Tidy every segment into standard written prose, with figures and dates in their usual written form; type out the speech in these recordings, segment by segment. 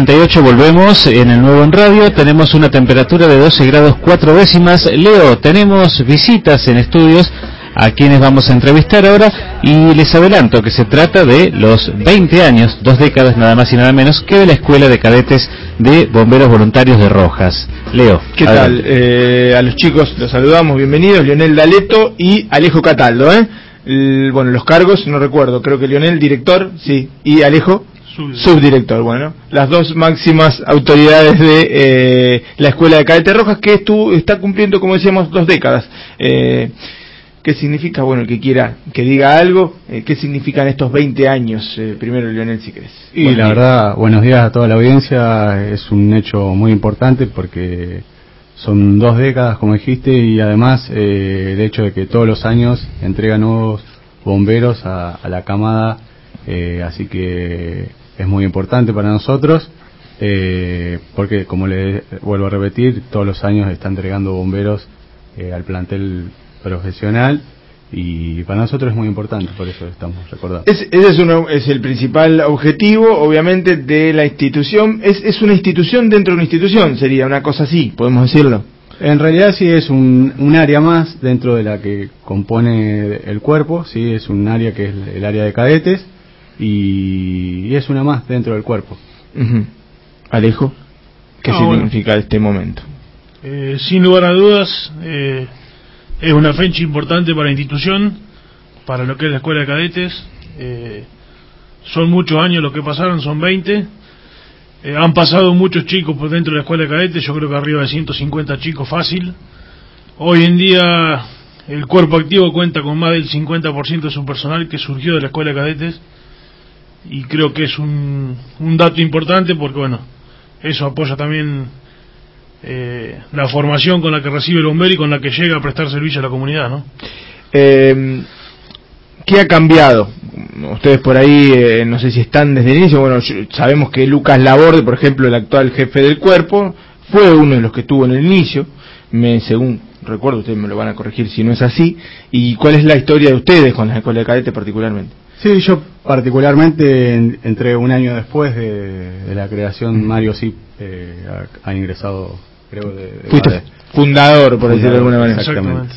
11:48, volvemos en el Nuevo en Radio. Tenemos una temperatura de 12 grados 4 décimas. Leo, tenemos visitas en estudios a quienes vamos a entrevistar ahora, y les adelanto que se trata de los 20 años, 2 décadas nada más y nada menos, que de la Escuela de Cadetes de Bomberos Voluntarios de Rojas. Leo, ¿qué tal? A los chicos los saludamos, bienvenidos, Leonel D'Aleto y Alejo Cataldo, bueno, los cargos, no recuerdo, creo que Leonel, director, sí, y Alejo, subdirector. Bueno, las dos máximas autoridades de la Escuela de Cadetes Rojas, que está cumpliendo, como decíamos, 2 décadas. ¿Qué significa? Bueno, el que quiera que diga algo, ¿qué significan estos 20 años? Primero, Leonel, si querés. Y la verdad, buenos días a toda la audiencia, es un hecho muy importante porque son 2 décadas, como dijiste, y además el hecho de que todos los años entregan nuevos bomberos a la camada, así que es muy importante para nosotros, porque, como le vuelvo a repetir, todos los años está entregando bomberos al plantel profesional, y para nosotros es muy importante, por eso estamos recordando. Ese es el principal objetivo, obviamente, de la institución. Es una institución dentro de una institución, sería una cosa así, podemos decirlo. En realidad sí es un área más dentro de la que compone el cuerpo, sí, es un área que es el área de cadetes, y es una más dentro del cuerpo. Alejo, ¿qué significa este momento? Sin lugar a dudas, es una fecha importante para la institución, para lo que es la Escuela de Cadetes. Son muchos años los que pasaron, son 20. Han pasado muchos chicos por dentro de la Escuela de Cadetes, yo creo que arriba de 150 chicos fácil. Hoy en día el cuerpo activo cuenta con más del 50% de su personal que surgió de la Escuela de Cadetes, y creo que es un dato importante porque, bueno, eso apoya también la formación con la que recibe el bombero y con la que llega a prestar servicio a la comunidad, ¿no? ¿Qué ha cambiado? Ustedes por ahí, no sé si están desde el inicio. Bueno, sabemos que Lucas Laborde, por ejemplo, el actual jefe del cuerpo, fue uno de los que estuvo en el inicio, según recuerdo, ustedes me lo van a corregir si no es así. ¿Y cuál es la historia de ustedes con la Escuela de Cadetes particularmente? Sí, yo particularmente entré un año después de la creación. Mario sí ha ingresado, creo, fuiste fundador, por decirlo de alguna manera. Exactamente.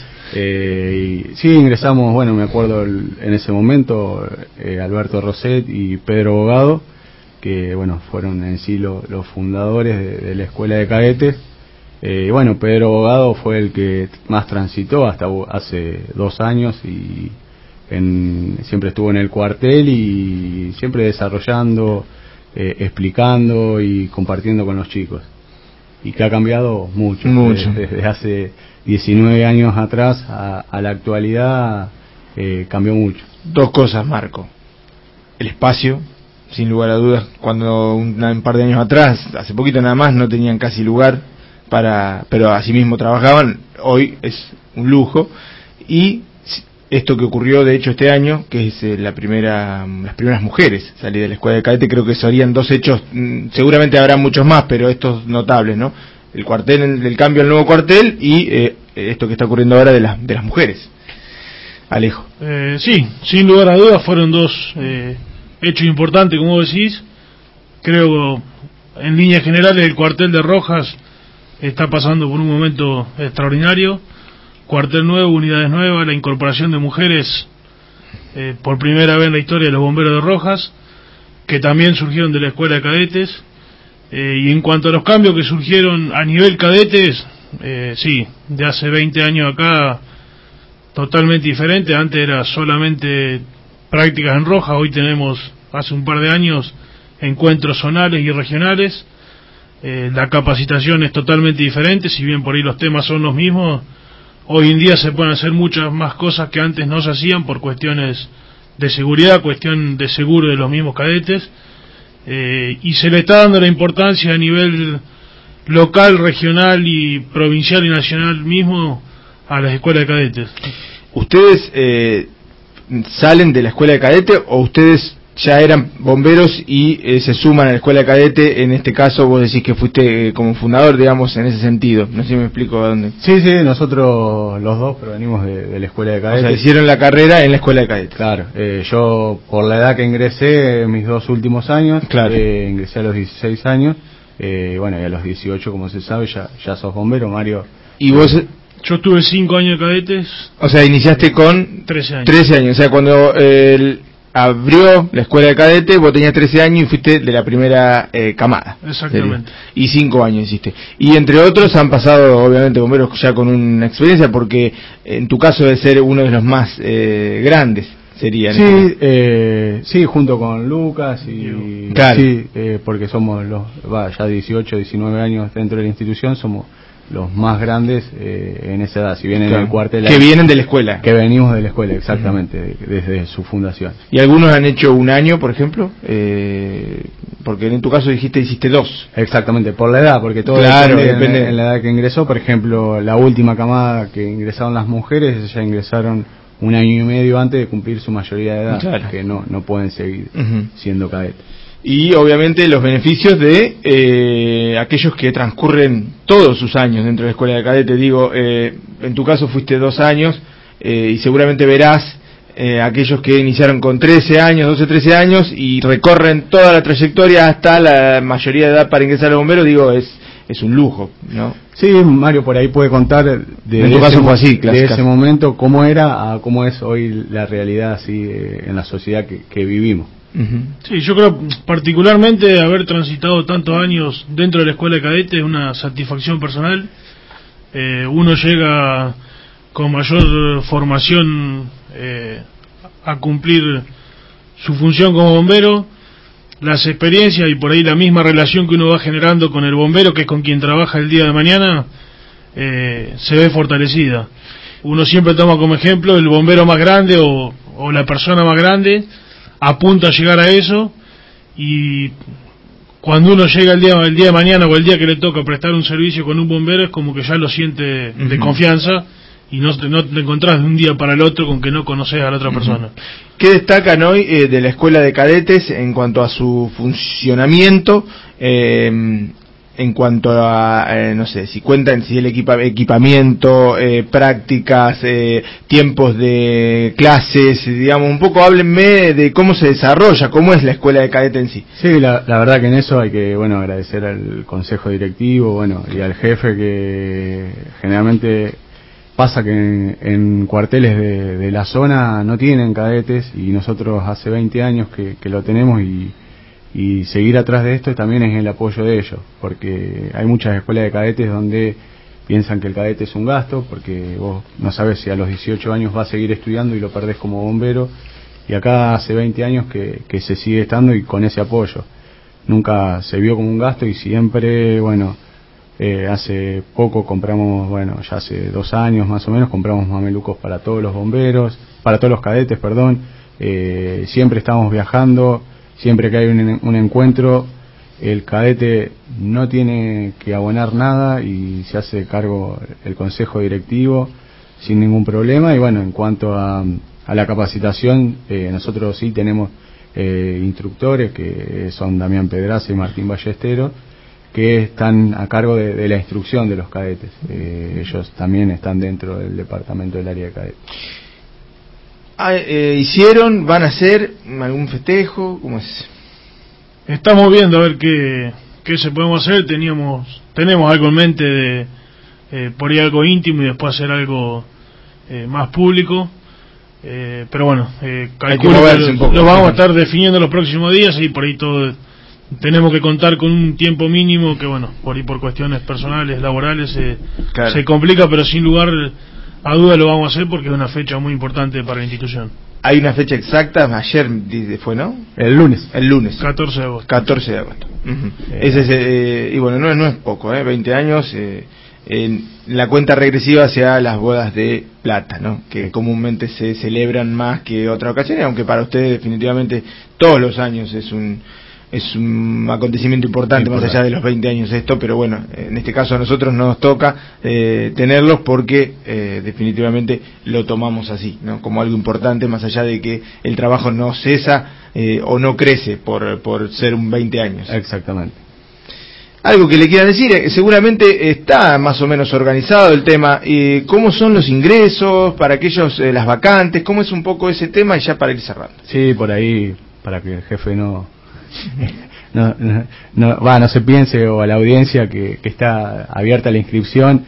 Y sí, ingresamos, bueno, me acuerdo en ese momento, Alberto Roset y Pedro Bogado, que, bueno, fueron en sí los fundadores de la Escuela de Cadetes. Bueno, Pedro Bogado fue el que más transitó hasta hace 2 años, y siempre estuvo en el cuartel y siempre desarrollando, explicando y compartiendo con los chicos, y que ha cambiado mucho. Desde hace 19 años atrás a la actualidad, cambió mucho. 2 cosas, Marco: el espacio, sin lugar a dudas, cuando un par de años atrás, hace poquito nada más, no tenían casi lugar pero asimismo trabajaban. Hoy es un lujo. Y esto que ocurrió de hecho este año, que es las primeras mujeres salir de la Escuela de Cadete, creo que serían 2 hechos, seguramente habrá muchos más, pero estos notables, ¿no? El cuartel, el cambio al nuevo cuartel, y esto que está ocurriendo ahora de las mujeres. Alejo. Sí, sin lugar a dudas fueron 2 hechos importantes, como vos decís. Creo, en líneas generales, el cuartel de Rojas está pasando por un momento extraordinario. Cuartel nuevo, unidades nuevas, la incorporación de mujeres por primera vez en la historia de los bomberos de Rojas, que también surgieron de la Escuela de Cadetes. Y en cuanto a los cambios que surgieron a nivel cadetes, sí, de hace 20 años acá, totalmente diferente. Antes era solamente prácticas en Rojas, hoy tenemos, hace un par de años, encuentros zonales y regionales. La capacitación es totalmente diferente, si bien por ahí los temas son los mismos. Hoy en día se pueden hacer muchas más cosas que antes no se hacían por cuestiones de seguridad, cuestión de seguro de los mismos cadetes, y se le está dando la importancia a nivel local, regional y provincial y nacional mismo a las escuelas de cadetes. ¿Ustedes salen de la Escuela de Cadetes o ustedes ya eran bomberos y se suman a la escuela de cadete. En este caso vos decís que fuiste como fundador, digamos, en ese sentido. No sé si me explico a dónde. Sí, nosotros los dos provenimos de la escuela de cadetes. O sea, hicieron la carrera en la escuela de cadetes. Claro, yo por la edad que ingresé, mis 2 últimos años, claro. Ingresé a los 16 años, bueno, y a los 18, como se sabe, ya sos bombero, Mario. ¿Y vos? Yo estuve 5 años de cadetes. O sea, iniciaste con 13 años. 13 años, o sea, cuando abrió la escuela de cadete, vos tenías 13 años y fuiste de la primera camada. Exactamente. ¿Sería? Y 5 años hiciste. Y entre otros han pasado, obviamente, bomberos ya con una experiencia, porque en tu caso debe ser uno de los más grandes, sería. Sí, junto con Lucas y... Claro. Sí, porque somos ya 18, 19 años dentro de la institución, somos los más grandes en esa edad, si bien en el cuartel... Que vienen de la escuela. Que venimos de la escuela, exactamente, desde su fundación. ¿Y algunos han hecho un año, por ejemplo? Porque en tu caso hiciste 2. Exactamente, por la edad, porque todo depende en la edad que ingresó. Por ejemplo, la última camada que ingresaron las mujeres, ya ingresaron 1 año y medio antes de cumplir su mayoría de edad, claro, que no pueden seguir siendo cadetes. Y obviamente los beneficios de aquellos que transcurren todos sus años dentro de la escuela de cadete. Digo, en tu caso fuiste 2 años y seguramente verás aquellos que iniciaron con 13 años, 12, 13 años y recorren toda la trayectoria hasta la mayoría de edad para ingresar a bombero. Digo, es un lujo, ¿no? Sí, Mario por ahí puede contar en tu caso fue así, de ese momento cómo era a cómo es hoy la realidad así en la sociedad que vivimos. Sí, yo creo particularmente haber transitado tantos años dentro de la escuela de cadetes es una satisfacción personal. Uno llega con mayor formación a cumplir su función como bombero. Las experiencias y por ahí la misma relación que uno va generando con el bombero, que es con quien trabaja el día de mañana, se ve fortalecida. Uno siempre toma como ejemplo el bombero más grande o la persona más grande, apunta a llegar a eso, y cuando uno llega el día de mañana o el día que le toca prestar un servicio con un bombero, es como que ya lo siente de confianza y no te encontrás de un día para el otro con que no conoces a la otra persona. ¿Qué destacan hoy de la escuela de cadetes en cuanto a su funcionamiento? En cuanto a, no sé, si cuentan si el equipamiento, prácticas, tiempos de clases, digamos, un poco háblenme de cómo se desarrolla, cómo es la escuela de cadete en sí. Sí, la verdad que en eso hay que, agradecer al consejo directivo, y al jefe, que generalmente pasa que en cuarteles de la zona no tienen cadetes, y nosotros hace 20 años que lo tenemos, y seguir atrás de esto también es el apoyo de ellos, porque hay muchas escuelas de cadetes donde piensan que el cadete es un gasto, porque vos no sabes si a los 18 años vas a seguir estudiando y lo perdés como bombero, y acá hace 20 años que se sigue estando y con ese apoyo. Nunca se vio como un gasto, y siempre, hace poco compramos, ya hace 2 años más o menos, compramos mamelucos para todos los bomberos, para todos los cadetes, perdón. Siempre estamos viajando. Siempre que hay un encuentro, el cadete no tiene que abonar nada y se hace cargo el consejo directivo sin ningún problema. Y en cuanto a la capacitación, nosotros sí tenemos instructores que son Damián Pedraza y Martín Ballesteros, que están a cargo de la instrucción de los cadetes. Ellos también están dentro del departamento del área de cadetes. ¿Van a hacer algún festejo? ¿Cómo es? Estamos viendo a ver qué se podemos hacer. Tenemos algo en mente de por ahí algo íntimo y después hacer algo más público, pero calculo que lo vamos a estar definiendo los próximos días, y por ahí todo tenemos que contar con un tiempo mínimo que por ahí por cuestiones personales, laborales, claro, se complica, pero sin lugar a duda lo vamos a hacer porque es una fecha muy importante para la institución. Hay una fecha exacta, ayer fue, ¿no? El lunes. 14 de agosto. 14 de agosto. Ese es, y no es poco, 20 años, la cuenta regresiva hacia las bodas de plata, ¿no? Que comúnmente se celebran más que otras ocasiones, aunque para ustedes definitivamente todos los años es es un acontecimiento importante más allá de los 20 años esto, pero bueno, en este caso a nosotros nos toca tenerlos porque definitivamente lo tomamos así, ¿no? Como algo importante, más allá de que el trabajo no cesa o no crece por ser un 20 años. Exactamente. Algo que le quieran decir, seguramente está más o menos organizado el tema. ¿Cómo son los ingresos para aquellos, las vacantes? ¿Cómo es un poco ese tema? Y ya para ir cerrando. Sí, por ahí, para que el jefe no se piense, o a la audiencia que está abierta la inscripción.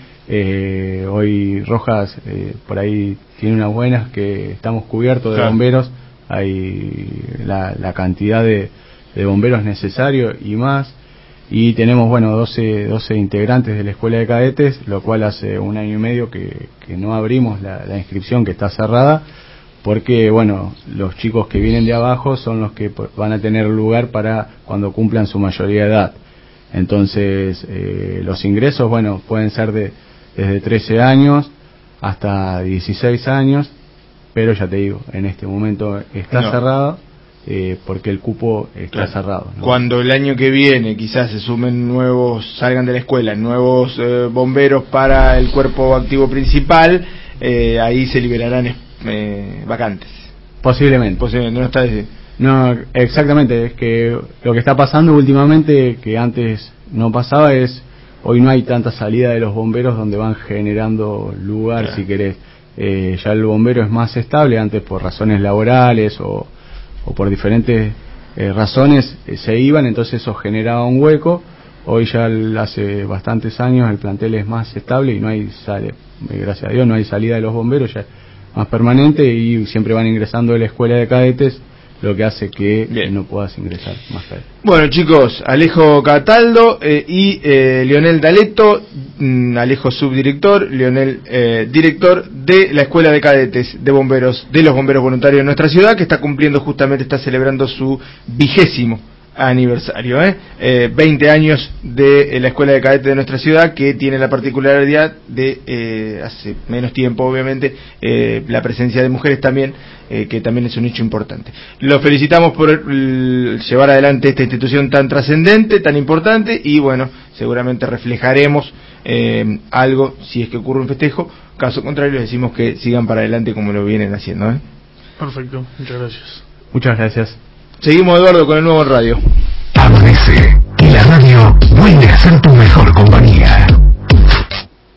Hoy Rojas por ahí tiene unas buenas, que estamos cubiertos de bomberos. Hay la cantidad de bomberos necesario y más. Y tenemos, 12 integrantes de la escuela de cadetes, lo cual hace 1 año y medio que no abrimos la inscripción, que está cerrada, porque, los chicos que vienen de abajo son los que van a tener lugar para cuando cumplan su mayoría de edad. Entonces, los ingresos, pueden ser desde 13 años hasta 16 años, pero ya te digo, en este momento está cerrado. Porque el cupo está cerrado, ¿no? Cuando el año que viene quizás se sumen salgan de la escuela nuevos bomberos para el cuerpo activo principal, ahí se liberarán vacantes. Posiblemente. No, exactamente. Es que lo que está pasando últimamente, que antes no pasaba, hoy no hay tanta salida de los bomberos donde van generando lugar, si querés. Ya el bombero es más estable, antes por razones laborales o por diferentes razones se iban, entonces eso generaba un hueco. Hoy ya hace bastantes años el plantel es más estable y gracias a Dios no hay salida de los bomberos, ya es más permanente, y siempre van ingresando de la escuela de cadetes, lo que hace que no puedas ingresar más tarde. Bueno, chicos, Alejo Cataldo y Leonel D'Aleto, Alejo subdirector, Leonel director de la Escuela de Cadetes de Bomberos, de los Bomberos Voluntarios de nuestra ciudad, que está celebrando su 20º aniversario, 20 años de la Escuela de Cadetes de nuestra ciudad, que tiene la particularidad de, hace menos tiempo obviamente, la presencia de mujeres también, que también es un hecho importante. Los felicitamos por llevar adelante esta institución tan trascendente, tan importante, y seguramente reflejaremos algo si es que ocurre un festejo. Caso contrario, les decimos que sigan para adelante como lo vienen haciendo. Perfecto, muchas gracias. Muchas gracias. Seguimos, Eduardo, con el nuevo radio. Amanece, y la radio vuelve a ser tu mejor compañía.